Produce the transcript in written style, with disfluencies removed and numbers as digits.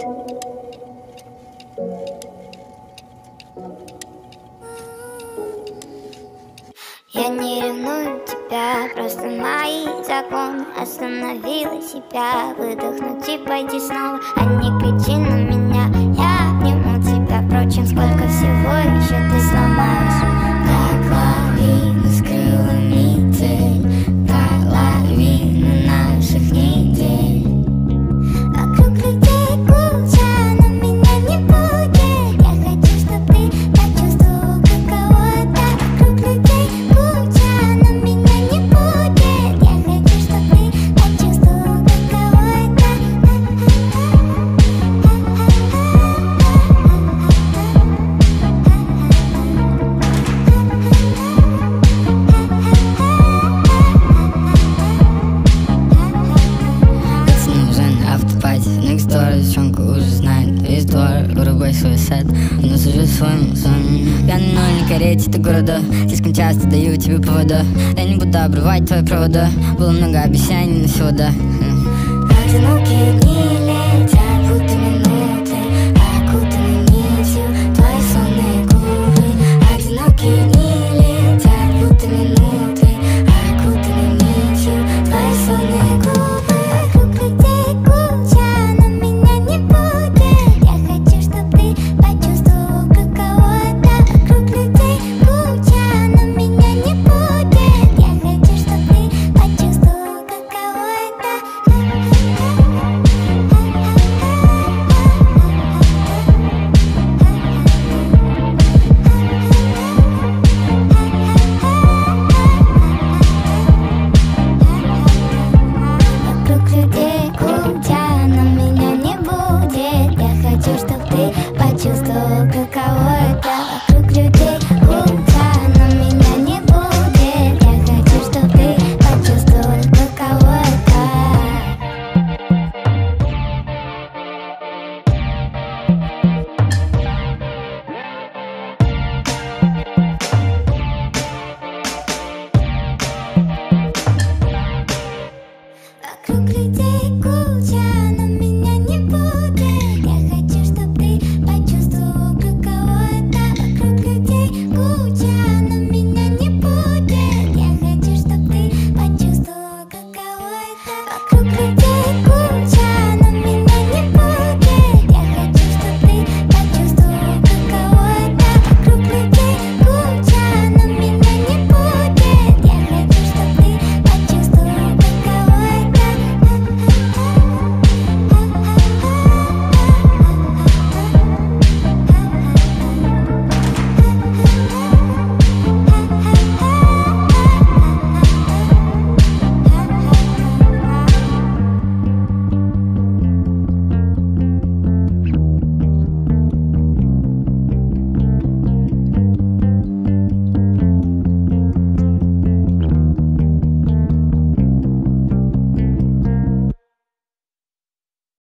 Я не ревную тебя, просто мои законы. Остановила себя, выдохнуть и пойти снова. А не кричи на меня, я обниму тебя. Впрочем, сколько всего еще ты сломаешь. Как лавина скрыла метель, как лавина наших недель. Вокруг людей куча, но меня не будет. Я хочу, чтоб ты почувствовал, каково это. Вокруг людей куча, но меня не будет. Я хочу, чтоб ты почувствовал, каково это. Автопати, next door, девчонка уже знает весь двор, вырубай свой сет, у нас уже своим сон. Я на нольной карете, ты города, слишком часто даю тебе повода. Я не буду обрывать твои провода, было много обещаний на сегодня. Одинокие дни.